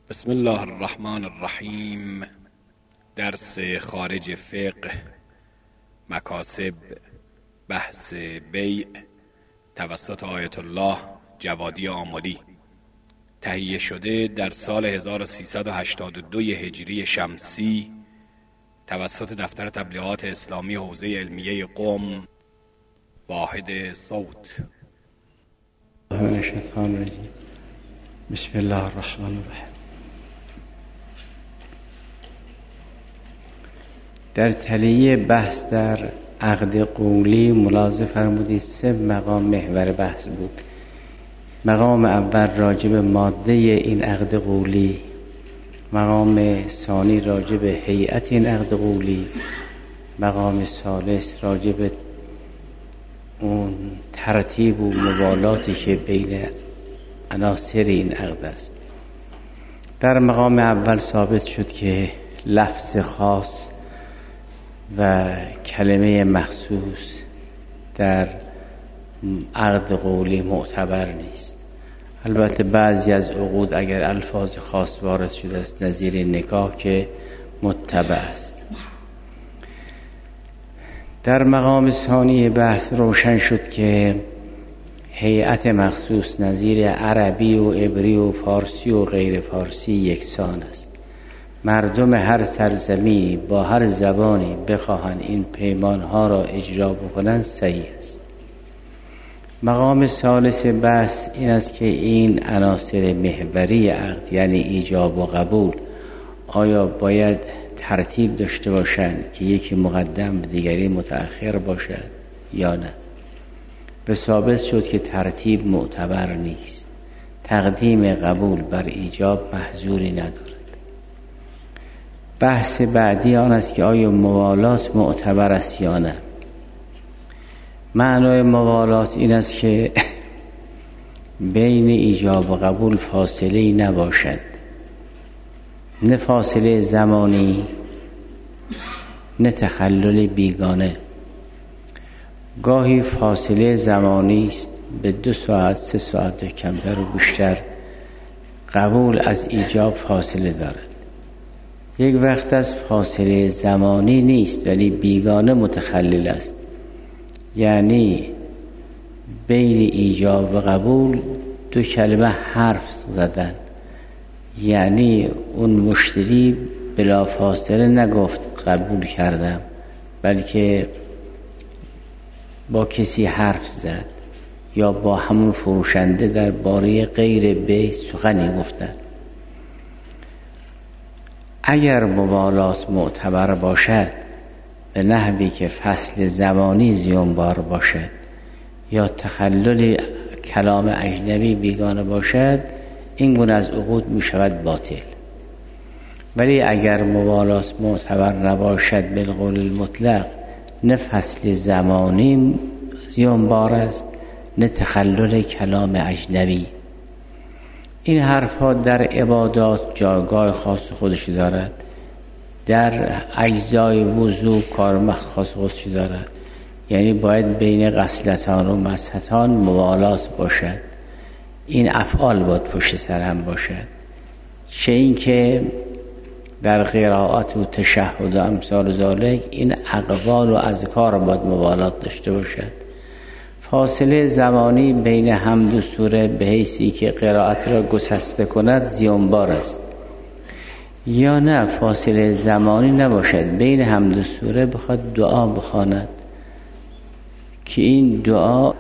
بسم الله الرحمن الرحیم. درس خارج فقه، مکاسب، بحث بیع توسط آیت الله جوادی آملی، تهیه شده در سال 1382 هجری شمسی توسط دفتر تبلیغات اسلامی حوزه علمیه قم، واحد صوت. من الشیطان الرجیم. بسم الله الرحمن الرحیم. در تلیه بحث در عقد قولی ملاحظه فرمودید 3 مقام محور بحث بود. مقام اول راجع به ماده این عقد قولی، مقام ثانی راجع به هیئت این عقد قولی، مقام ثالث راجع به اون ترتیب و موالاتی که بین عناصر این عقد است. در مقام اول ثابت شد که لفظ خاص و کلمه مخصوص در عقد قولی معتبر نیست. البته بعضی از عقود اگر الفاظ خاص وارد شده است، نظیر نکاح که متبع است. در مقام ثانی بحث روشن شد که هیئت مخصوص نظیر عربی و عبری و فارسی و غیر فارسی یکسان است. مردم هر سرزمینی با هر زبانی بخواهند این پیمانها را اجرا بکنند صحیح است. مقام ثالث بحث این است که این عناصر محوری عقد یعنی ایجاب و قبول آیا باید ترتیب داشته باشند که یکی مقدم به دیگری متأخر باشد یا نه. به ثابت شد که ترتیب معتبر نیست. تقدیم قبول بر ایجاب محظوری ندارد. بحث بعدی آن است که آیا موالات معتبر است یا نه. معنای موالات این است که بین ایجاب و قبول فاصله‌ای نباشد، نه فاصله زمانی نه تخلل بیگانه. گاهی فاصله زمانی است به 2 ساعت 3 ساعت کمتر و بیشتر قبول از ایجاب فاصله دارد. یک وقت از فاصله زمانی نیست ولی بیگانه متخلل است، یعنی بین ایجاب و قبول 2 کلمه حرف زدن، یعنی اون مشتری بلا فاصله نگفت قبول کردم، بلکه با کسی حرف زد یا با همون فروشنده در باره غیر بیع سخنی گفتند. اگر موالات معتبر باشد به نحوی که فصل زمانی زیانبار باشد یا تخلل کلام اجنبی بیگانه باشد، این گونه از عقود می شود باطل. ولی اگر موالات معتبر نباشد بالقول المطلق، نه فصل زمانی زیانبار است نه تخلل کلام اجنبی. این حرف ها در عبادات جایگاه خاص خودش دارد، در اجزای وضو کار خاص خودش دارد. یعنی باید بین غسلتان و مسحتان موالات باشد. این افعال باید پشت سر هم باشد، چه این که در قرائت و تشهد و امثال ذالک این اقوال و اذکار باید موالات داشته باشد. فاصله زمانی بین حمد و سوره به حیثی که قرائت را گسسته کند زیانبار است، یا نه فاصله زمانی نباشد بین حمد و سوره بخواد دعا بخواند که این دعا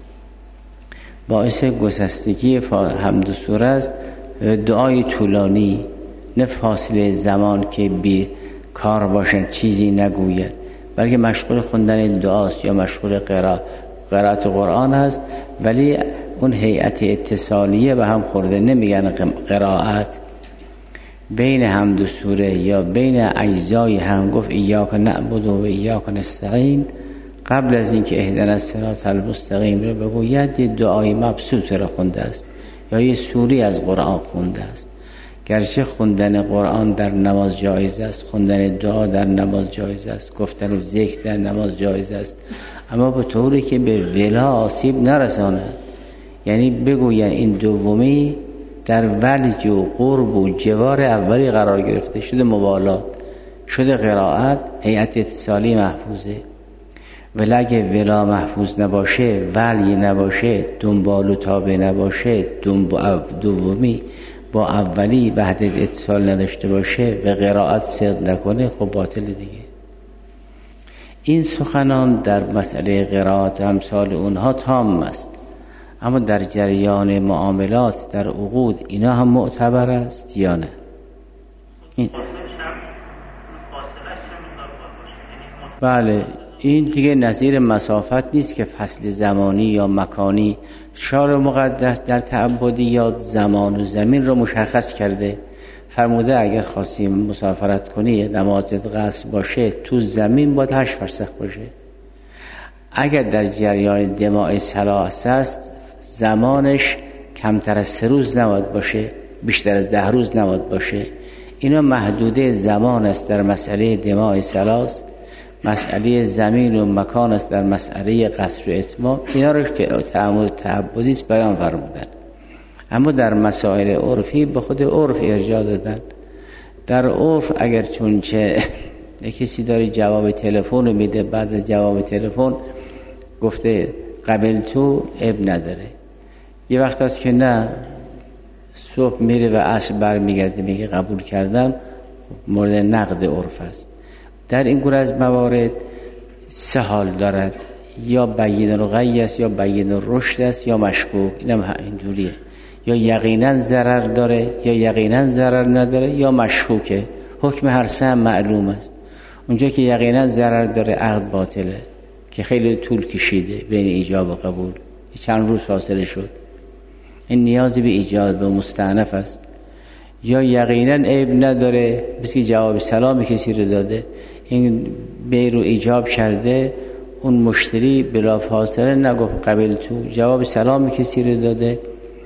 باعث گسستگی حمد و سوره است. دعای طولانی، نه فاصله زمان که بی کار باشن چیزی نگوید، بلکه مشغول خوندن دعاست یا مشغول قرائت قرآن است، ولی اون هیئت اتصالیه به هم خورده. نمیگن قرائت بین حمد و سوره یا بین اجزای هم گفت ایاک نعبد و ایاک نستعین، قبل از اینکه اهدنا الصراط المستقیم رو بگوید یه دعای مبسوط رو خونده است یا یه سوری از قرآن خونده است. گرچه خوندن قرآن در نماز جایز است، خوندن دعا در نماز جایز است، گفتن ذکر در نماز جایز است، اما به طوری که به ولا آسیب نرساند. یعنی بگوین این دومی در ولج و قرب و جوار اولی قرار گرفته، شده موالات، شده قرائت، هیئت اتصالی محفوظه. ولی اگه ولا محفوظ نباشه، ولی نباشه، دنبال و تابع نباشه، دومی با اولی وحدت اتصال نداشته باشه و قرائت صدق نکنه، خب باطل دیگه. این سخنان در مسئله قرائت امثال اونها تام است، اما در جریان معاملات در عقود اینا هم معتبر است یا نه؟ بله، این دیگه نظیر مسافت نیست که فصل زمانی یا مکانی. شارع مقدس در تعبدیات زمان و زمین رو مشخص کرده، فرموده اگر خواستیم مسافرت کنی نمازت قصر باشه تو زمین باید 8 فرسخ باشه. اگر در جریان دماء ثلاث است زمانش کمتر از 3 روز نباید باشه، بیشتر از 10 روز نباید باشه. اینا محدوده زمان است در مسئله دماء ثلاث، مسئله زمین و مکان است در مسئله قصر و اتمام. اینا رو که تعامل تعبدی است بیان فرمودن، اما در مسائل عرفی به خود عرف ارجاع دادن. در عرف اگر چونچه کسی داره جواب تلفن رو میده، بعد از جواب تلفن گفته قبل تو اب نداره، یه وقت هست که نه، صبح میره و عصر برمیگرده میگه قبول کردم، مورد نقد عرف است. در این گونه از موارد 3 حال دارد، یا بین الغی است، یا بین الرشد است، یا مشکوک. اینم اینجوریه، یا یقینا ضرر داره یا یقینا ضرر نداره، یا مشکوکه. حکم هر سه معلوم است. اونجا که یقینا ضرر داره عقد باطله که خیلی طول کشیده بین ایجاب و قبول، چند روز فاصله شد، این نیازی به ایجاد به مستأنف است. یا یقینا عیب نداره، مثل که جواب سلام کسی رو داده، این بی رو ایجاب کرده، اون مشتری بلافاصله نگفت قبل تو، جواب سلام کسی رو داده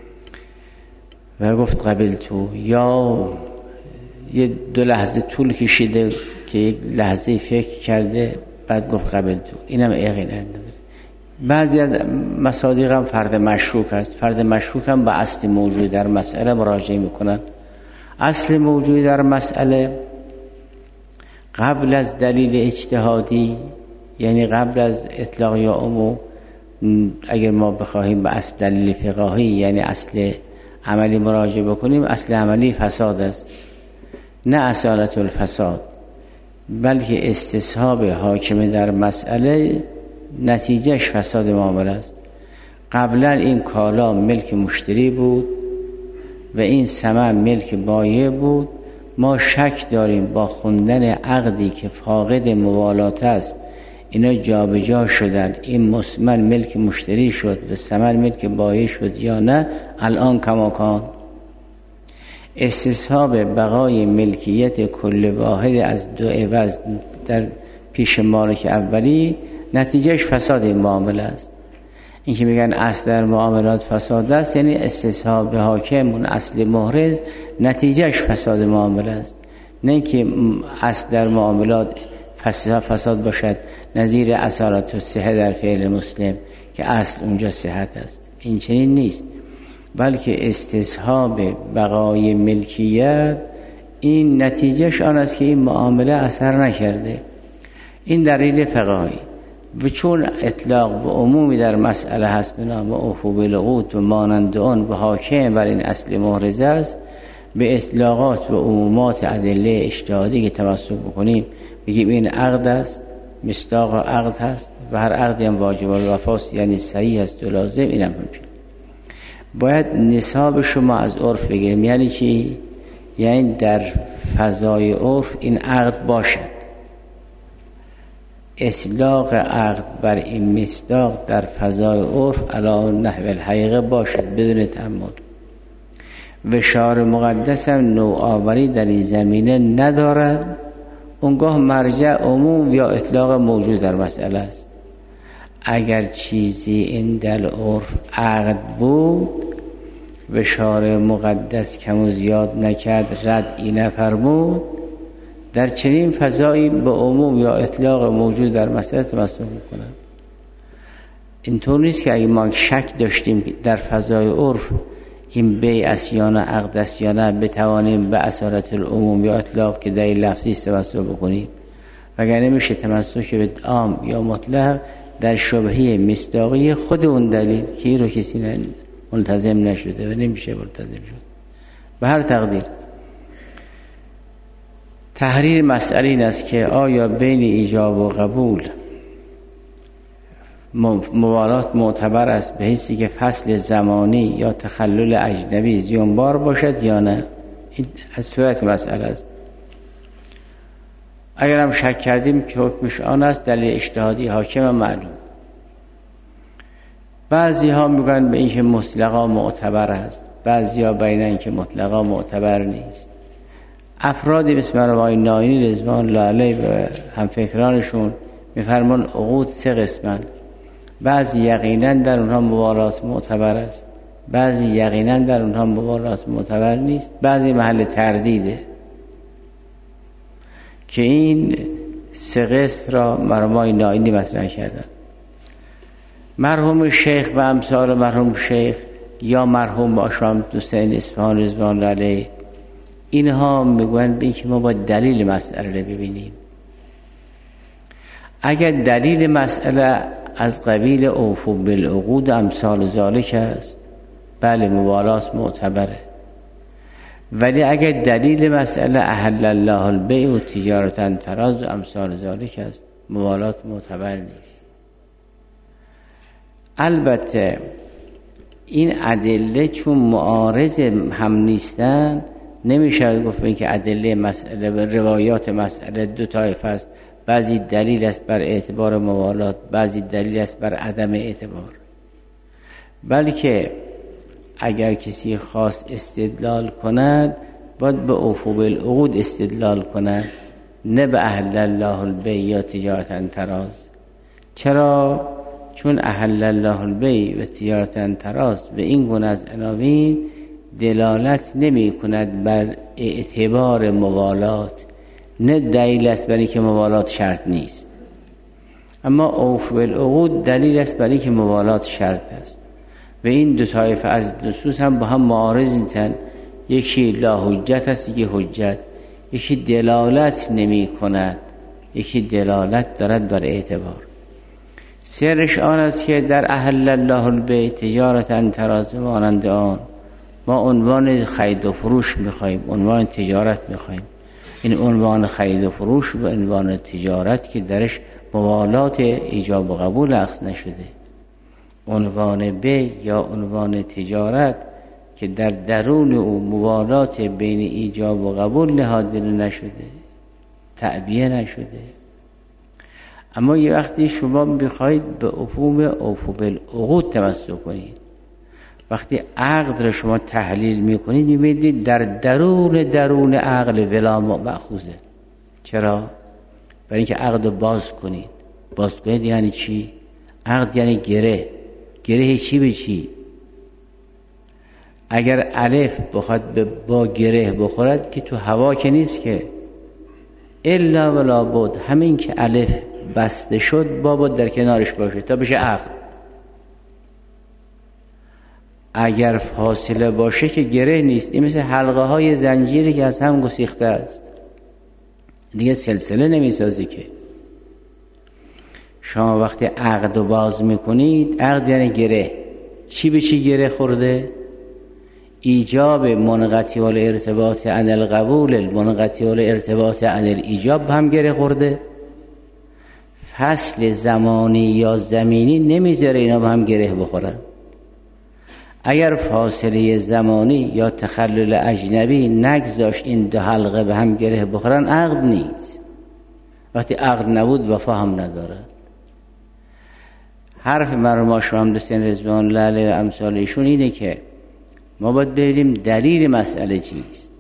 و گفت قبل تو، یا یه 2 لحظه طول کشیده که یک لحظه فکر کرده بعد گفت قبل تو، اینم یقینا نداره. بعضی از مصادیق هم فرد مشکوک است. فرد مشکوک هم به اصل موجود در مسئله مراجعه میکنن. اصل موجود در مسئله قبل از دلیل اجتهادی، یعنی قبل از اطلاق یا عموم، اگر ما بخواهیم به اصل دلیل فقهی یعنی اصل عملی مراجعه بکنیم، اصل عملی فساد است، نه اصالت الفساد، بلکه استصحاب حاکم در مسئله نتیجهش فساد معامله است. قبلا این کالا ملک مشتری بود و این ثمن ملک بایع بود، ما شک داریم با خوندن عقدی که فاقد موالات است اینا جابجا شدن، این مسمن ملک مشتری شد و ثمن ملک بایع شد یا نه. الان کماکان استصحاب بقای ملکیت کل واحد از 2 عوض در پیش مالک اولی نتیجهش فساد این معامله است. این که میگن اصل در معاملات فساد است، یعنی استصحاب حاکم اون اصل محرز نتیجهش فساد معامله است، نه که اصل در معاملات فساد باشد نظیر اصالت و صحت در فعل مسلم که اصل اونجا صحت است. این چنین نیست، بلکه استصحاب بقای ملکیت این نتیجهش آن است که این معامله اثر نکرده. این دلیل فقهی. و چون اطلاق به عمومی در مسئله هست به نام اوفوا بالعقود و مانند آن و حاکم بر این اصل محرز است، به اطلاقات و عمومات ادله اجتهادی که تمسک بکنیم بگیم این عقد است، مصداق عقد هست و هر عقدی هم واجب الوفاست، یعنی صحیح است و لازم، اینم ممکن. باید نصاب شما از عرف بگیریم. یعنی چی؟ یعنی در فضای عرف این عقد باشد، اطلاق عقد بر این مصداق در فضای عرف علی نحو الحقیقه باشد بدون تأمل. و شارع مقدس هم نوآوری در این زمینه ندارد، اونگاه مرجع عموم یا اطلاق موجود در مسئله است. اگر چیزی این در عرف عقد بود و شارع مقدس کم و زیاد نکرد، ردی نفرمود، در چنین فضایی به عموم یا اطلاق موجود در مسئله تمسک میکنن. اینطور نیست که اگه ما شک داشتیم در فضای عرف این بیع است یا نه، عقد است یا نه، بتوانیم به اصالت العموم یا اطلاق که دلیل لفظی تمسک بکنیم. وگرنه میشه تمسک به عام یا مطلق در شبهه مصداقی خود اون دلیل که این رو کسی ملتزم نشده و نمیشه ملتزم شد. به هر تقدیر تحریر مسئله این است که آیا بین ایجاب و قبول موالات معتبر است به حیثی که فصل زمانی یا تخلل اجنبی زیانبار باشد یا نه. این از صورت مسئله است. اگر هم شک کردیم که حکمش آن است، دلیل اجتهادی حاکم معلوم. بعضی ها میگن به این که مطلقا معتبر است، بعضی ها بینن که مطلقا معتبر نیست. افرادی مثل مرحوم آقای ناینی رضوان الله علیه و همفکرانشون میفرمان عقود 3 قسمن، بعضی یقینا در اونها موالات معتبر است، بعضی یقینا در اونها موالات معتبر نیست، بعضی محل تردیده که این 3 قسم را مرحوم آقای ناینی مطرح کردن. مرحوم شیخ و امثال مرحوم شیخ یا مرحوم آشام حسین اصفهان رضوان الله علیه اینها میگوین به اینکه ما با دلیل مسئله رو ببینیم. اگر دلیل مسئله از قبیل اوفو بالعقود امثال ذالک است، بله موالات معتبره. ولی اگر دلیل مسئله احل الله البیع و تجارتا تراز و امثال ذالک است، موالات معتبر نیست. البته این ادله چون معارض هم نیستن نمیشه گفت این که ادله مسئله و روایات مسئله 2 طایفه است، بعضی دلیل است بر اعتبار موالات، بعضی دلیل است بر عدم اعتبار. بلکه اگر کسی خاص استدلال کند باید به اوفو بالعقود استدلال کند، نه به احل الله البیع یا تجارتا تراز. چرا؟ چون احل الله البیع و تجارتا تراز به این گونه از عناوین دلالت نمی کند بر اعتبار موالات، نه دلیل است برای که موالات شرط نیست. اما اوفو بالعقود دلیل است برای که موالات شرط است. و این 2 طایفه از نصوص هم با هم معارض نیستند. یکی لا حجت است، یکی حجت. یکی دلالت نمی کند، یکی دلالت دارد بر اعتبار. سرش آن است که در احل الله البیع تجارتا تراز مانند آن ما عنوان خرید و فروش میخوایم، عنوان تجارت میخوایم. این عنوان خرید و فروش و عنوان تجارت که درش موالات ایجاب و قبول اخذ نشده، عنوان بیع یا عنوان تجارت که در درون او موالات بین ایجاب و قبول نهاده نشده، تعبیه نشده. اما یه وقتی شما بخواید به مفهوم اوفو بالعقود تمسک کنید، وقتی عقد را شما تحلیل میکنید میبینید در درون عقل ولا مأخوذه. چرا؟ برای اینکه عقد رو باز کنید یعنی چی؟ عقد یعنی گره چی به چی؟ اگر الف بخواد با گره بخورد که تو هوا که نیست که، الا ولا بد همین که الف بسته شد بابا در کنارش باشه تا بشه عقد. اگر فاصله باشه که گره نیست. این مثل حلقه های زنجیری که از هم گسیخته است، دیگه سلسله نمیسازی که. شما وقتی عقد رو باز میکنید، عقد یعنی گره. چی به چی گره خورده؟ ایجاب منقطع الارتباط عن القبول، المنقطع الارتباط عن الایجاب هم گره خورده. فصل زمانی یا زمینی نمیذاره اینا با هم گره بخورن. اگر فاصله زمانی یا تخلل اجنبی نگذاشت این 2 حلقه به هم گره بخورن، عقد نیست. وقتی عقد نبود وفا هم ندارد. حرف مرحوم آشام حسین رضوان الله علیه و امثال ایشون اینه که ما باید ببینیم دلیل مسئله چیست.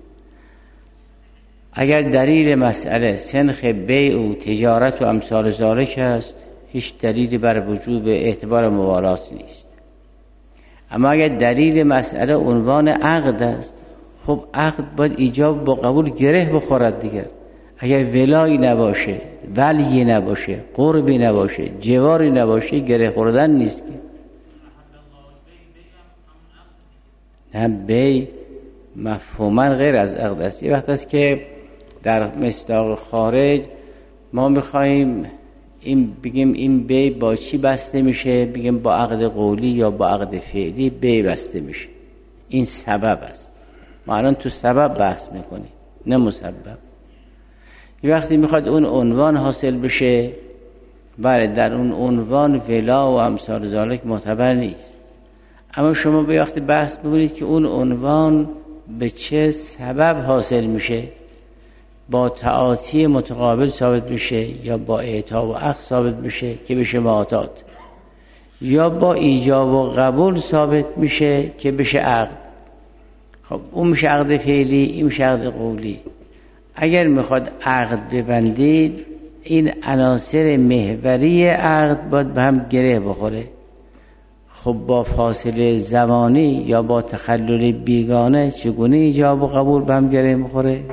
اگر دلیل مسئله سنخ بیع و تجارت و امثال ذالک است، هیچ دلیلی بر وجوب اعتبار موالات نیست. اما اگر دلیل مسئله عنوان عقد است، خب عقد باید ایجاب با قبول گره بخورد دیگر. اگر ولایی نباشه، ولی نباشه، قربی نباشه، جواری نباشه، گره خوردن نیست که. نه، بی مفهوما غیر از عقد است. یه وقت است که در مصداق خارج ما میخواییم بگیم این بی با چی بسته میشه، بگیم با عقد قولی یا با عقد فعلی بی بسته میشه. این سبب است. ما الان تو سبب بحث میکنیم نه مسبب. یه وقتی میخواد اون عنوان حاصل بشه، بله در اون عنوان ولا و امثال ذالک معتبر نیست، اما شما به وقتی بحث بکنید که اون عنوان به چه سبب حاصل میشه، با تعاطی متقابل ثابت میشه یا با اعطا و اخذ ثابت میشه که بشه معاطات، یا با ایجاب و قبول ثابت میشه که بشه عقد. خب اون میشه عقد فعلی، این میشه عقد قولی. اگر میخواد عقد ببندید، این عناصر محوری عقد باید به هم گره بخوره. خب با فاصله زمانی یا با تخلل بیگانه چگونه ایجاب و قبول به هم گره میخوره؟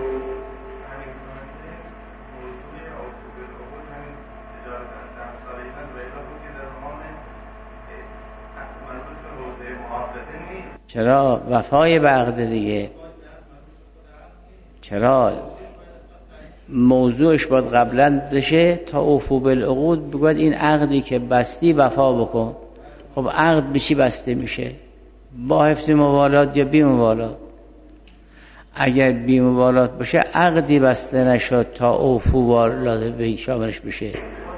چرا؟ وفای به عقد دیگه. چرا؟ موضوعش باید قبلا بشه تا اوفو بالعقود بگوید این عقدی که بستی وفا بکن. خب عقد به چی بسته میشه؟ با حفظ موالات یا بی موالات؟ اگر بی موالات باشه عقدی بسته نشد تا اوفو والات به شاملش بشه.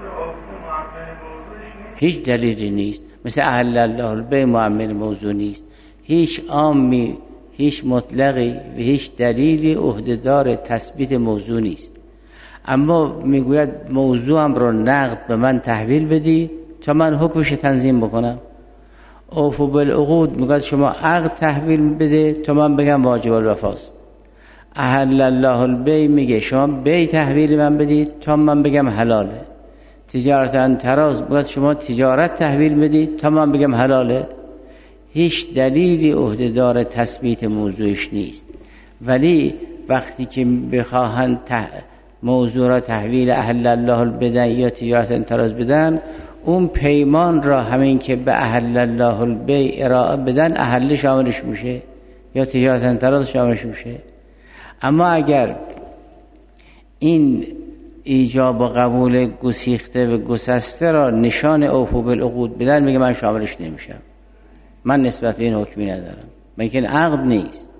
هیچ دلیلی نیست. مثل احل الله البیع معمل موضوع نیست. هیچ عامی، هیچ مطلقی و هیچ دلیلی عهده‌دار تثبیت موضوع نیست. اما میگوید موضوعم رو نقد به من تحویل بدی تا من حکمش تنظیم بکنم. اوفو بالعقود میگوید شما عقد تحویل بده تا من بگم واجب الوفاست. احل الله البیع میگه شما بیع تحویل من بدید تا من بگم حلاله. تجارت عن تراض میگوید شما تجارت تحویل بدید تا من بگم حلاله. هیچ دلیلی عهده‌دار تثبیت موضوعش نیست. ولی وقتی که بخواهند موضوع را تحویل احل الله بدن یا تجارت انتراض بدن، اون پیمان را همین که به احل الله البیع ارائه بدن احل شاملش میشه یا تجارت انتراض شاملش میشه. اما اگر این ایجاب و قبول گسیخته و گسسته را نشان اوفو بالعقود بدن، میگه من شاملش نمیشم، من نسبت به این حکمی ندارم، میگن عقد نیست.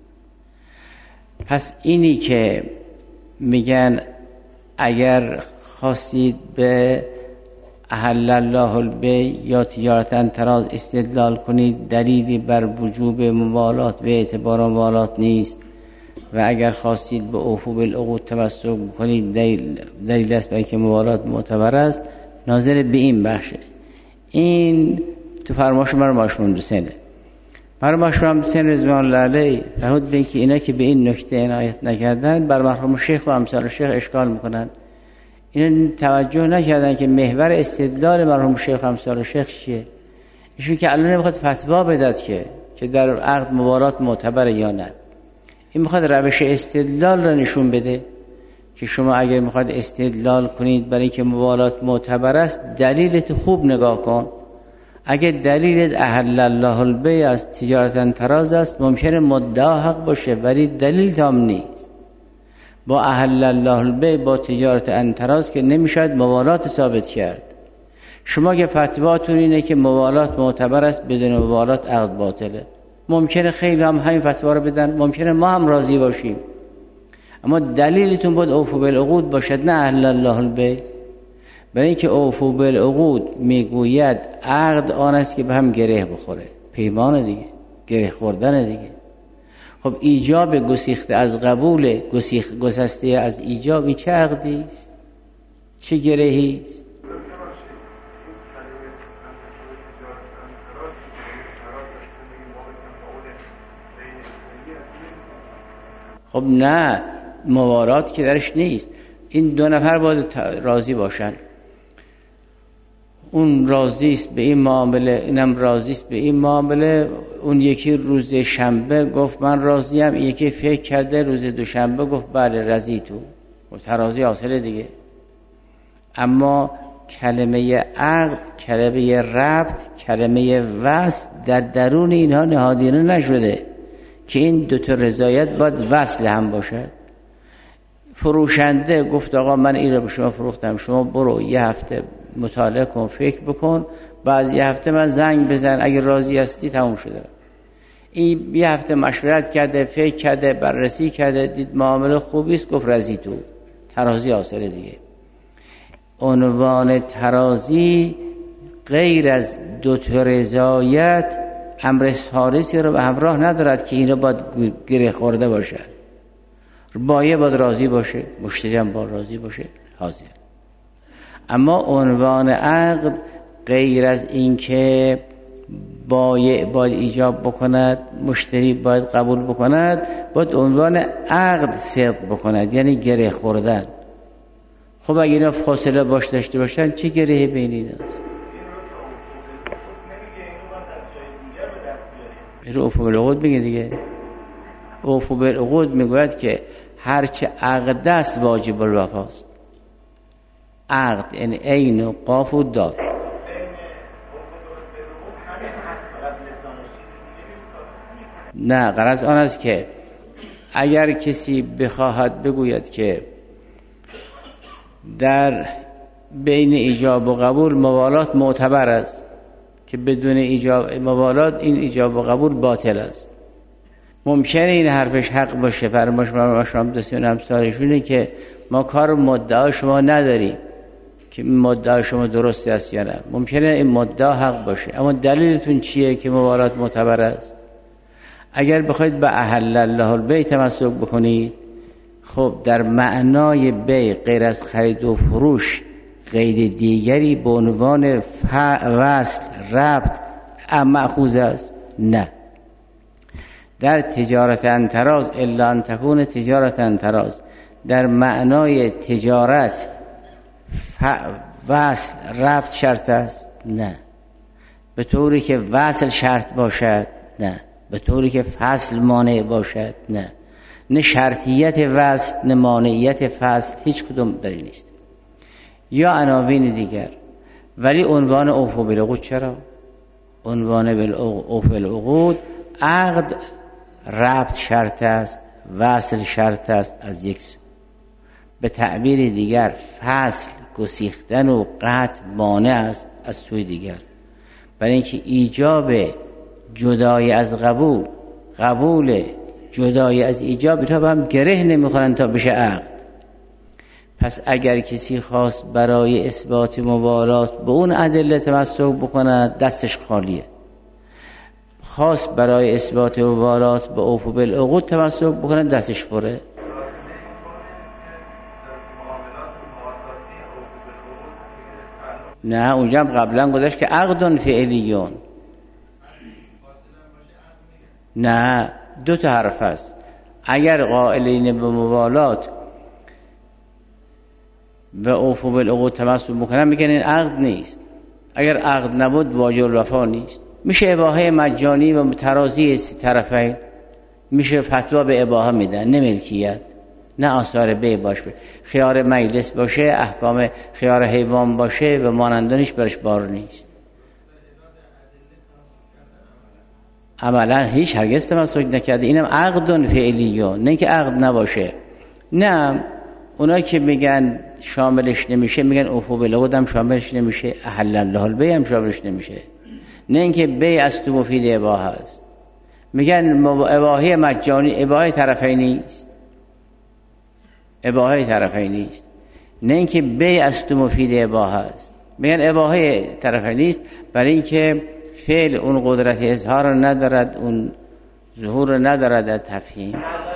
پس اینی که میگن اگر خواستید به احل الله البیع یا تجارت عن تراض استدلال کنید، دلیلی بر وجوب موالات و اعتبار موالات نیست، و اگر خواستید به اوفو بالعقود تمسک کنید دلیل است برای که موالات معتبر است، ناظر به این بخشه. این تو فرمایش مرحوم ماشمون حسینه. مرحوم ماشمون حسین رضوان الله علیه فرمود به اینکه اینا که به این نکته عنایت نکردن بر مرحوم شیخ و امثال شیخ اشکال میکنن. اینا توجه نکردن که محور استدلال مرحوم شیخ و امثال شیخ چیه. ایشون که الان نمیخواد فتوا بداد که در عقد موالات معتبره یا نه. این میخواد روش استدلال را نشون بده که شما اگر میخواد استدلال کنید برای اینکه موالات معتبر است، دلیلت خوب نگاه کن. اگه دلیلت احل الله البیع از تجارت انتراض است، ممکنه مدعا حق باشه ولی دلیل تام نیست. با احل الله البیع با تجارت انتراض که نمیشد موالات ثابت کرد. شما که فتواتون اینه که موالات معتبر است، بدون موالات عقد باطله. ممکنه خیلی هم همین فتوا رو بدن، ممکنه ما هم راضی باشیم، اما دلیلتون بود اوفو بالعقود باشد نه احل الله البیع. برای اینکه اوفو بالعقود میگوید عقد آن است که به هم گره بخوره، پیمان دیگه، گره خوردن دیگه. خب ایجاب گسیخته از قبول، گسسته از ایجاب، این چه عقدی است؟ چه گرهی است؟ خب نه، موارات که درش نیست. این دو نفر باید راضی باشن. اون راضی است به این معامله، اینم راضی است به این معامله. اون یکی روز شنبه گفت من راضیم، این یکی فکر کرده روز دوشنبه گفت بله رضی تو. و تراضی حاصله دیگه. اما کلمه عقد، کلمه ربط، کلمه وصل در درون اینها نهادینه نشده. که این دوتا رضایت باید وصل هم باشد. فروشنده گفت آقا من این رو به شما فروختم، شما برو یه هفته مطالعه کن، فکر بکن، بعد یه هفته من زنگ بزن، اگه راضی هستی تموم شده. این یه هفته مشورت کرده، فکر کرده، بررسی کرده، دید معامله خوبی است، گفت رضی تو ترازی حاصله دیگه. عنوان ترازی غیر از دوتا رضایت امر ثالثی رو به همراه ندارد که این رو باید گره خورده باشه. بایع باید راضی باشه، مشتری هم باید راضی باشه، حاضر. اما عنوان عقد غیر از این که بایع باید ایجاب بکند، مشتری باید قبول بکند، باید عنوان عقد صدق بکند، یعنی گره خوردن. خب اگه اینا فاصله داشته باشن چه گرهی بین ایناست؟ اوفو بالعقود میگه دیگه. اوفو بالعقود میگوید که هرچه عقد است واجب الوفاست. عقد یعنی عین و قاف و دال. نه، غرض آن است که اگر کسی بخواهد بگوید که در بین ایجاب و قبول موالات معتبر است، که بدون ایجاب موالات این ایجاب و قبول باطل است، ممکنه این حرفش حق باشه. فرماش ما دستیون همسالشونه که ما کار مدعا شما نداریم که مدعا شما درستی است یا نه. ممکنه این مدعا حق باشه، اما دلیلتون چیه که موالات معتبر است؟ اگر بخواید به احل الله البیع تمسک بکنید، خب در معنای بیع غیر از خرید و فروش قید دیگری به عنوان وصل ربط مأخوذ است؟ نه. در تجارت انتراز الا ان تکون تجارت انتراز، در معنای تجارت وصل ربط شرط است؟ نه. به طوری که وصل شرط باشد؟ نه. به طوری که فصل مانع باشد؟ نه. نه شرطیت وصل نه مانعیت فصل، هیچ کدوم در این نیست. یا عناوین دیگر. ولی عنوان اوفو بالعقود چرا؟ عنوان اوفو بالعقود عقد ربط شرط است، وصل شرط است از یک سو. به تعبیر دیگر فصل گسیختن و قطع مانع است از سوی دیگر. برای اینکه ایجاب جدای از قبول جدای از ایجاب را هم گره نمیخورن تا بشه عقد. پس اگر کسی خواست برای اثبات موالات به اون ادله تمسک بکند دستش خالیه. خواست برای اثبات موالات به اوفو بالعقود تمسک بکند دستش پره. نه، اونجا هم قبلا گذاشت که عقد فعلیون. نه، دو تا حرف است. اگر قائلین به موالات به اوفو بالعقود تمسک بکنن میگن این عقد نیست. اگر عقد نبود واجب الوفا نیست. میشه اباحه مجانی و ترازی طرفین، میشه فتوا به اباحه میدن، نه ملکیت، نه آثار بیع باشه، خیار مجلس باشه، احکام خیار حیوان باشه و مانندانش برش بار نیست. عملا هیچ هرگز تمسک نکرده. اینم عقد فعلیون، نه که عقد نباشه. نه، اونا که میگن شاملش نمیشه میگن اوفو بالعقود هم شاملش نمیشه، احل الله البیع هم شاملش نمیشه. نه اینکه بیع از تو مفید اباحه است. میگن اباحه مجانی اباحه طرفین نیست، اباحه طرفین نیست. نه اینکه بیع از تو مفید اباحه است، میگن اباحه طرفین نیست برای اینکه فعل اون قدرت اظهار ندارد، اون ظهور ندارد در تفهیم.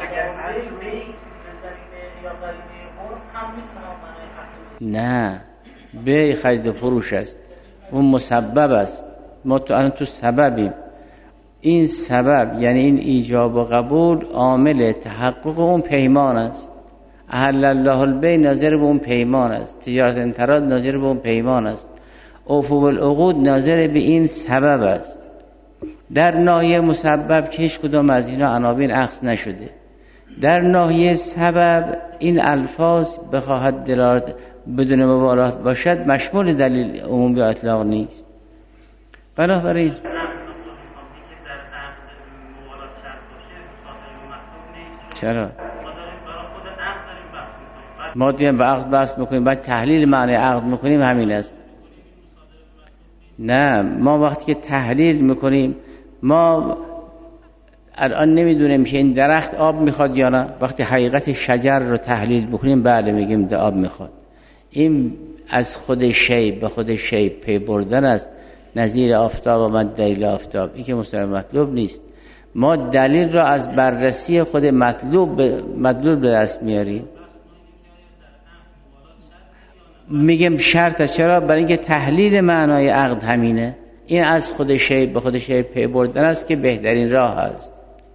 نه، بیع خرید و فروش است، اون مسبب است. ما تو سببیم. این سبب یعنی این ایجاب و قبول عامل تحقق اون پیمان است. احل الله البیع ناظر به اون پیمان است، تجارت انتراز ناظر به اون پیمان است، اوفو بالعقود ناظر به این سبب است. در ناحیه مسبب که هیچ کدام از اینا عناوین اخذ نشده. در ناحیه سبب این الفاظ بخواهد دلالت بدون مبالغه باشد مشمول دلیل عمومی اطلاق نیست. بنابراین چرا؟ ما دیگه به عقد بحث میکنیم، بعد تحلیل معنی عقد میکنیم، همین است. نه، ما وقتی که تحلیل میکنیم، ما الان نمیدونیم که این درخت آب میخواد یا نه. وقتی حقیقت شجر رو تحلیل میکنیم، بله میگیم ده آب میخواد. این از خود شی به خود شی پی بردن است، نظیر آفتاب آمد دلیل آفتاب. این که مسلم مطلوب نیست. ما دلیل را از بررسی خود مطلوب به دست میاریم. میگم شرط. چرا؟ برای اینکه تحلیل معنای عقد همینه. این از خود شی به خود شی پی بردن است که بهترین راه است.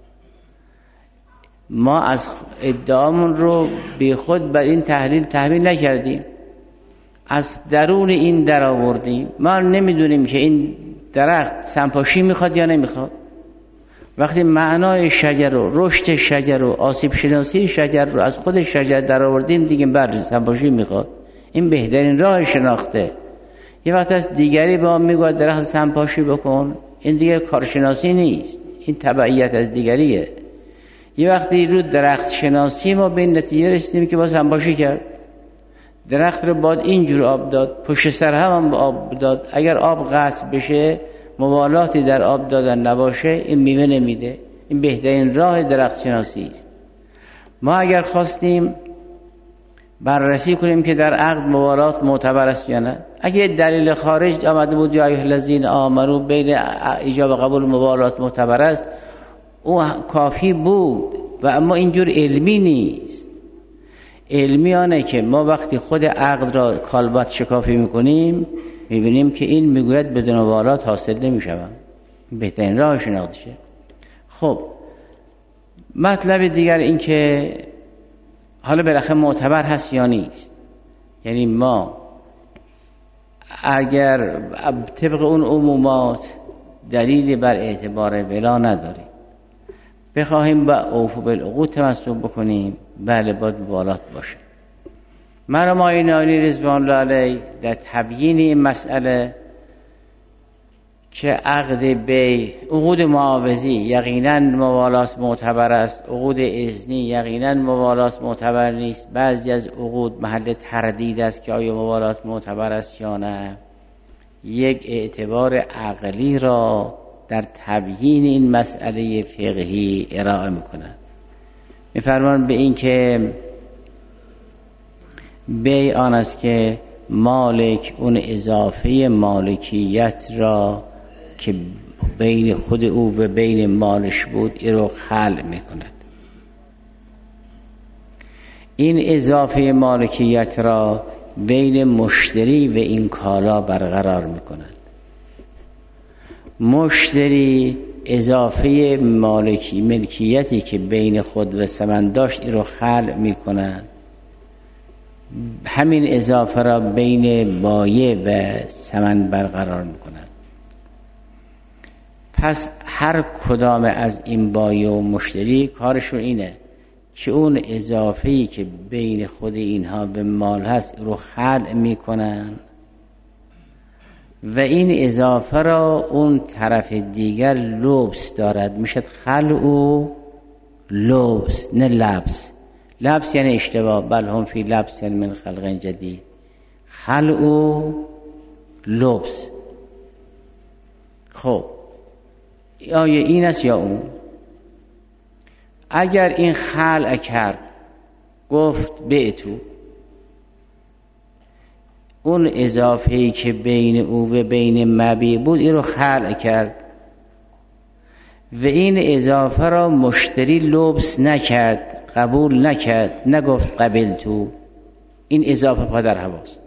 ما از ادعامون رو بی خود بر این تحمیل نکردیم، از درون این در آوردیم. ما نمیدونیم که این درخت سنپاشی میخواد یا نمیخواد. وقتی معنای شجر و رشد شجر و آسیب شناسی شجر رو از خود شجر در آوردیم، دیگه بله سنپاشی میخواد. این بهترین راه شناخته. یه وقت از دیگری به ما میگه درخت سنپاشی بکن، این دیگه کارشناسی نیست، این تبعیت از دیگریه. یه وقتی رو درخت شناسی ما به این نتیجه رسیدیم که با سنپاشی کرد. درخت رو باید اینجور آب داد، پشت سر هم آب داد. اگر آب قطع بشه، موالاتی در آب دادن نباشه، این میوه نمیده. این بهترین راه درخت شناسی است. ما اگر خواستیم بررسی کنیم که در عقد موالات معتبر است یا نه، اگه دلیل خارج آمده بود یا ایها الذین آمنو بین ایجاب و قبول موالات معتبر است، او کافی بود. و اما اینجور علمی نیست. علمی آنه که ما وقتی خود عقد را کالبد شکافی میکنیم، میبینیم که این میگوید بدون موالات حاصل نمیشوند. بهترین راه شناخته شه. خب مطلب دیگر این که حالا بالاخره معتبر هست یا نیست. یعنی ما اگر طبق اون عمومات دلیلی بر اعتبار ولا نداریم، بخواهیم با اوفو بالعقود تمسک بکنیم، بله باید موالات باشه. مرحوم آینانی رضوان الله علیه در تبیین این مسئله که عقد بی عقود معاوضی یقینا موالات معتبر است، عقود اذنی یقینا موالات معتبر نیست، بعضی از عقود محل تردید است که آیا موالات معتبر است یا نه، یک اعتبار عقلی را در تبیین این مسئله فقهی ارائه میکنند. میفرمان به این که بی آن است که مالک اون اضافه مالکیت را که بین خود او و بین مالش بود این رو خلع میکند. این اضافه مالکیت را بین مشتری و این کالا برقرار میکند. مشتری اضافه ملکیتی که بین خود و ثمن داشت این رو خلع میکند. همین اضافه را بین بایع و ثمن برقرار میکند. پس هر کدام از این بایع و مشتری کارشون اینه که اون اضافه‌ای که بین خود اینها به مال هست رو خلع میکنن و این اضافه را اون طرف دیگر لبس دارد. میشد خلع و لبس، نه لبس. لبس یعنی اشتباه، بل هم فی لبس من خلق جدید. خلع و لبس. خب آیا این است یا اون؟ اگر این خلع کرد، گفت بعتو، اون اضافه‌ای که بین او و بین مبیع بود این رو خلع کرد و این اضافه را مشتری لبس نکرد، قبول نکرد، نگفت قبل تو، این اضافه پادر هواست،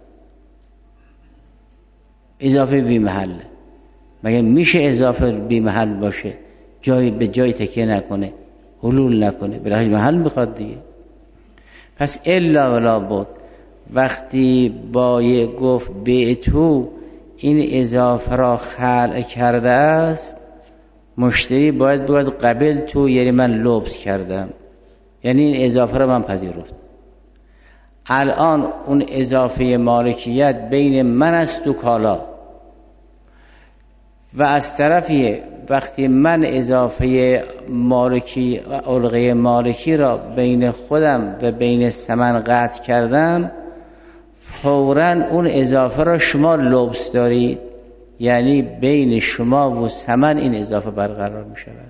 اضافه بی محله. مگه میشه اضافه بی محل باشه؟ جای به جای تکیه نکنه، حلول نکنه، برای محل میخواد دیگه. پس الا ولا بود وقتی بایع گفت بعتو، این اضافه را خلع کرده است، مشتری باید بگوید قبل تو، یعنی من لبس کردم، یعنی این اضافه را من پذیرفتم. الان اون اضافه مالکیت بین من است و کالا و از طرفی وقتی من اضافه مالکی و علقه مالکی را بین خودم و بین ثمن قطع کردم، فوراً اون اضافه را شما لبس دارید، یعنی بین شما و ثمن این اضافه برقرار می شود.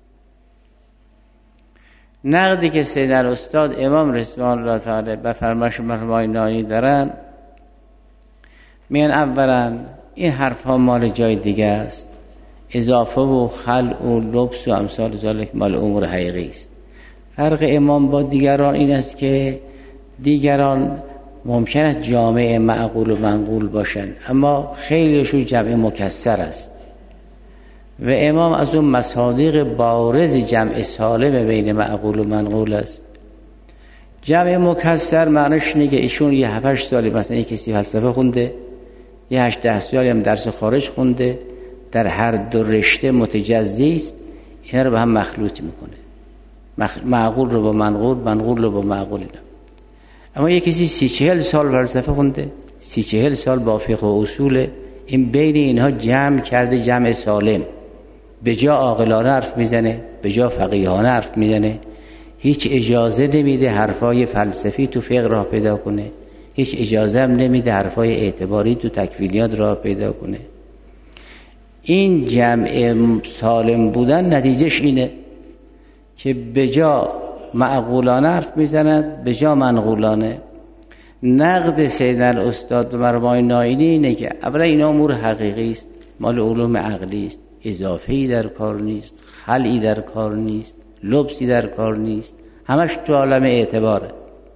نقدی که سید الاستاد امام رضوان الله تعالی به فرمایش مرحوم آقای نانی دارن، میان اولا این حرف ها مال جای دیگه است، اضافه و خلع و لبس و امثال ذالک مال امور حقیقی است. فرق امام با دیگران این است که دیگران ممکن است جامع معقول و منقول باشند، اما خیلیشون جمع مکسر است و امام از اون مصادیق بارز جمع سالم بین معقول و منقول است. جمع مکسر معنیش اینه که ایشون یه 7-8 سالی مثلا یک کسی فلسفه خونده، یه 8-10 سالی هم درس خارج خونده، در هر دو رشته متجزی است، اینا رو به هم مخلوط میکنه، معقول رو با منقول، منقول رو با معقول. اینا اما یک کسی 30-40 سال فلسفه خونده، 30-40 سال با فقه و اصول، این بین اینها جمع کرده، جمع سالم، به جا عاقلانه حرف میزنه، به جا فقیهانه حرف میزنه، هیچ اجازه نمیده حرفای فلسفی تو فقه راه پیدا کنه، هیچ اجازه هم نمیده حرفای اعتباری تو تکوینیات راه پیدا کنه. این جمع سالم بودن نتیجهش اینه که به جا معقولانه حرف میزنند، به جا منقولانه. نقد سید الاستاد و مرحوم آقای ناینی اینه که اولا این امور حقیقی است، مال علوم عقلی است، اضافه‌ای در کار نیست، خلعی در کار نیست، لبسی در کار نیست، همش تو عالم اعتباره.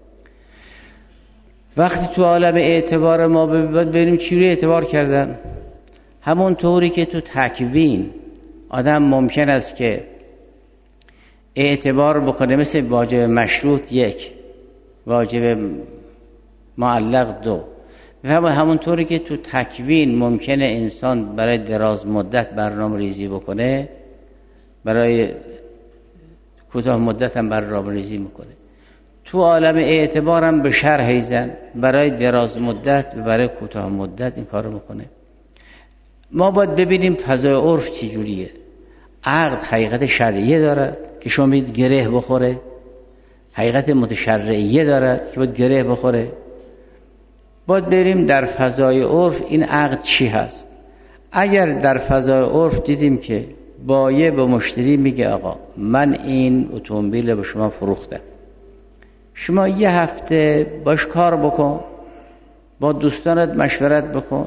وقتی تو عالم اعتبار ما ببینیم چی رو اعتبار کردن، همون طوری که تو تکوین آدم ممکن است که اعتبار بکنه، مثل واجب مشروط 1، واجب معلق 2، و همون طوری که تو تکوین ممکنه انسان برای دراز مدت برنامه ریزی بکنه، برای کوتاه مدت هم برنامه ریزی میکنه. تو عالم اعتبارم به شرح زن برای دراز مدت و برای کوتاه مدت این کارو میکنه. ما باید ببینیم فضای عرف چی جوریه. عقد حقیقت شرعیه داره که شما میگید گره بخوره، حقیقت متشرعیه داره که باید گره بخوره. باید بریم در فضای عرف این عقد چی هست. اگر در فضای عرف دیدیم که بایع به مشتری میگه آقا من این اتومبیل به شما فروختم، شما یه هفته باش کار بکن، با دوستانت مشورت بکن،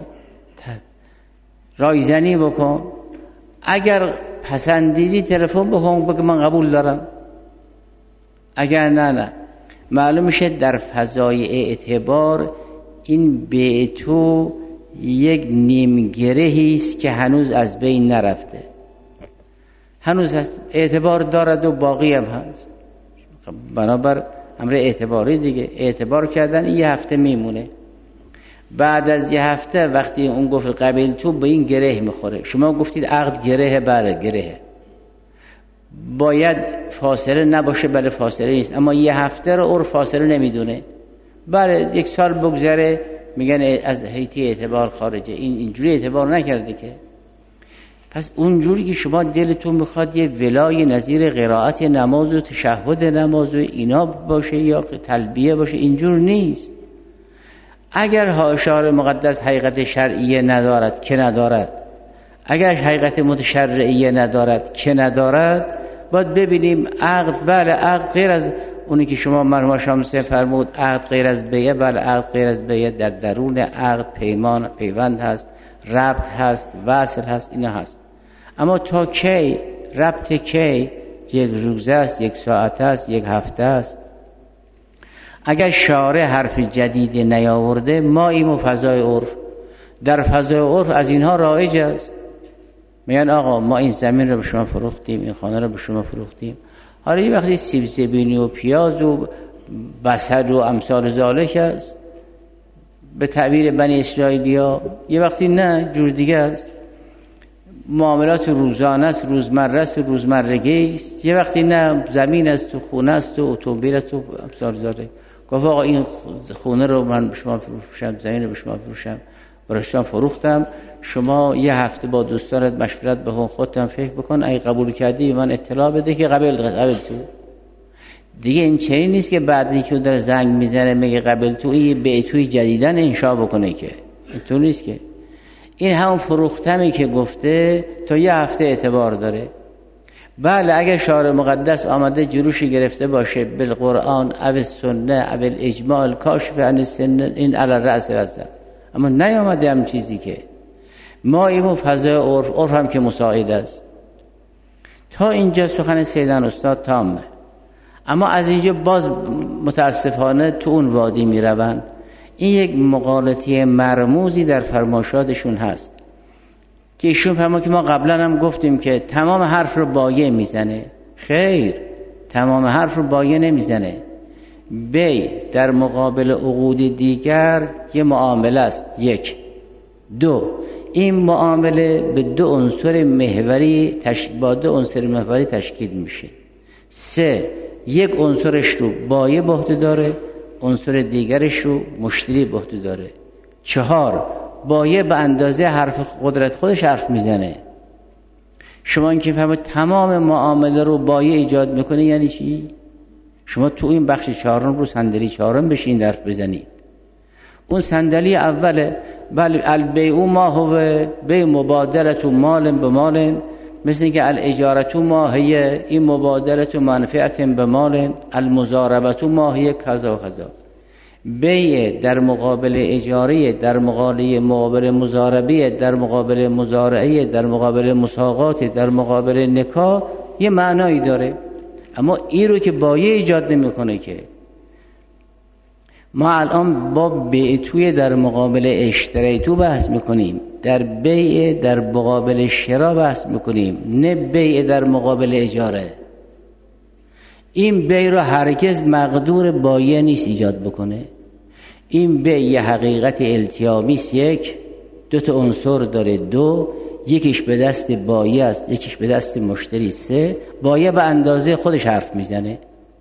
رایزنی بکن، اگر پسندیدی تلفن بکن بگه من قبول دارم، اگر نه معلوم میشه در فضای اعتبار این به تو یک نیمگرهی است که هنوز از بین نرفته، هنوز هست، اعتبار دارد و باقی هم هست. بنابر امر اعتباری دیگه، اعتبار کردن یه هفته میمونه، بعد از یه هفته وقتی اون گفت قبیل تو به این گره میخوره، شما گفتید عقد گره، بله گره، باید فاصله نباشه، بله فاصله نیست، اما یه هفته رو اور فاصله نمیدونه، بله 1 سال بگذره میگن از حیطه اعتبار خارجه، این اینجوری اعتبار نکرده که. پس اونجوری که شما دلتون میخواد یه ولای نظیر قرائت نماز و تشهد نماز و اینا باشه یا تلبیه باشه، اینجور نیست. اگر شعار مقدس حقیقت شرعیه ندارد که ندارد، اگر حقیقت متشرعیه ندارد که ندارد، باید ببینیم عقد، بله عقد غیر از اونی که شما مرحوم شمسی فرمود، عقد غیر از بیعه، بله عقد غیر از بیعه، در درون عقد پیمان، پیوند هست، ربط هست، وصل هست، اینا هست. اما تا کی؟ ربط کی؟ 1 روزه است، 1 ساعت است، 1 هفته است. اگر شارع حرف جدید نیاورده، ما این فضای عرف، در فضای عرف از اینها رایج است. میگن آقا ما این زمین رو به شما فروختیم، این خانه رو به شما فروختیم. حالا یه وقتی سیب زمینی و پیاز و بصل و امثال ذالک است به تعبیر بنی اسرائیلیا، یه وقتی نه جور دیگه است، معاملات روزانه است، روزمره است، روزمرگی است، یه وقتی نه زمین است و خونه است و اتومبیل است و امثال ذالک. گفت آقا این خونه رو من به شما فروشم، زمین رو به شما فروشم، برشتم فروختم، شما یه هفته با دوستانت مشورت بکن، خودت فکر بکن، اگه قبول کردی من اطلاع بده که قبل تو. دیگه این چنین نیست که بعد اینکه اون داره زنگ میزنه میگه قبل تو، این بیتوی جدیدن انشا بکنه، که اینطور نیست. که این همون فروختمی که گفته تا یه هفته اعتبار داره. بله اگه شارع مقدس آمده جروشی گرفته باشه بالقرآن او سنه او الاجماع کاشف عن السن، این علی رأس رسد، اما نیامده هم چیزی که ما ایمو فضای عرف هم که مساعد است. تا اینجا سخن سیدن استاد تامه، اما از اینجا باز متاسفانه تو اون وادی می روند. این یک مغالطه مرموزی در فرمایشاتشون هست که ایشون فهمه که ما قبلا هم گفتیم که تمام حرف رو بایه میزنه. خیر، تمام حرف رو بایه نمیزنه. بی در مقابل عقود دیگر یه معامله است. 1 2 این معامله به 2 عنصر محوری با 2 عنصر محوری تشکیل میشه. 3 یک عنصرش رو بایه به عهده داره، عنصر دیگرش رو مشتری به عهده داره. 4 بایه به اندازه حرف قدرت خودش حرف میزنه. شما این که فهمید تمام معامله رو بایه ایجاد میکنه یعنی چی؟ شما تو این بخش 4 رو صندلی 4 بشین درف بزنید. اون صندلی اوله، بله البیع ما هو بیع مبادله مال به مال، مثل اینکه الاجاره ما هي این مبادله منفعت به مال، المضاربه ما هي کذا و کذا. بیع در مقابل اجاره، در مقابل مضاربه، در مقابل مزارعه، در مقابل مساقات، در مقابل نکاح یه معنایی داره. اما این رو که بایع ایجاد نمیکنه. که ما الان با بیعتوی در مقابل اشتریتو بحث میکنیم، در بیع در مقابل شرا بحث میکنیم، نه بیع در مقابل اجاره. این بیع رو هرگز مقدور بایع نیست ایجاد بکنه. این بیع یه حقیقت التیامی است. 1 2 تا عنصر داره. 2 یکیش به دست بایع است، یکیش به دست مشتری. 3 بایع به اندازه خودش حرف میزنه.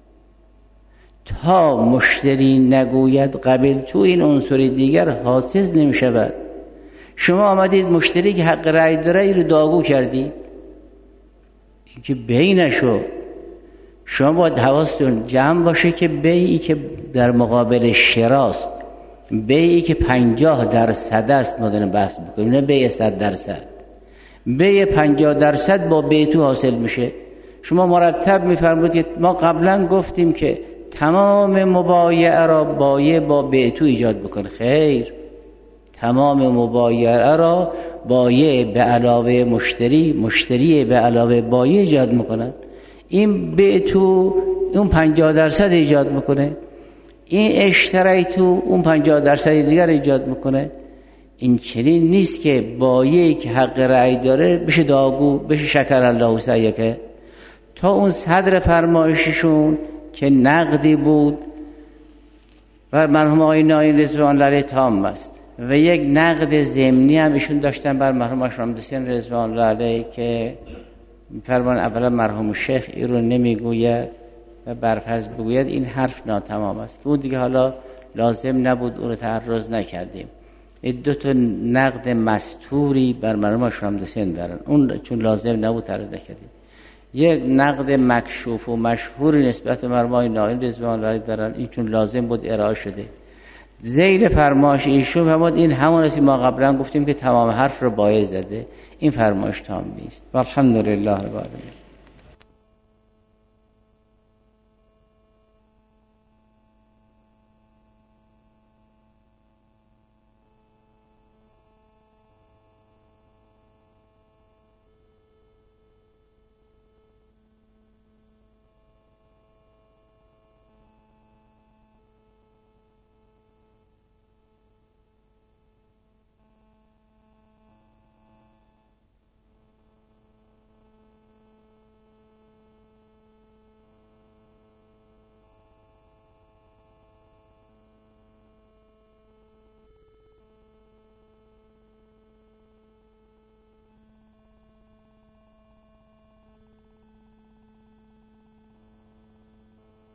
تا مشتری نگوید قبل تو، این عنصر دیگر حاصل نمیشود. شما آمدید مشتری که حق رأی داره این رو داغو کردید، این که بیع نشد. شما باید حواستون جمع باشه که بیعی که در مقابل شراست، بیعی که 50% است ما داریم بحث بکنیم، نه بیع 100%. بیع 50% با بیع تو حاصل میشه. شما مرتب میفرمودید که ما قبلا گفتیم که تمام مبایعه را بایع با بیع تو ایجاد بکنه. خیر، تمام مبایعه را بایع به علاوه مشتری، مشتری به علاوه بایع ایجاد میکنن. این بیع تو اون 50% ایجاد میکنه، این اشتری تو اون 50% دیگر ایجاد میکنه. این چنین نیست که بایعی که حق رأی داره بشه داغو، بشه شکر الله سعیک. تا اون صدر فرمایششون که نقدی بود و مرحوم آقای ناین رضوان الله علیه تام است، و یک نقد ضمنی هم ایشون داشتن بر مرحوم اشرف حسین رضوان الله علیه که فرمان اولا مرحوم شیخ این رو نمیگوید و برفرض بگوید این حرف ناتمام است، که اون دیگه حالا لازم نبود اون رو تعرض نکردیم. این 2 تا نقد مستوری بر مرحوم اشرف حسین دارن، اون چون لازم نبود تعرض نکردیم. یک نقد مکشوف و مشهوری نسبت به مرحوم ناین رضوان الله علیه دارن، این چون لازم بود ارائه شده. ذیل فرمایش ایشون فرمود این همون است ما قبلا گفتیم که تمام حرف رو بایع زده. این فرمایش تام نیست. والحمدلله رب العالمین.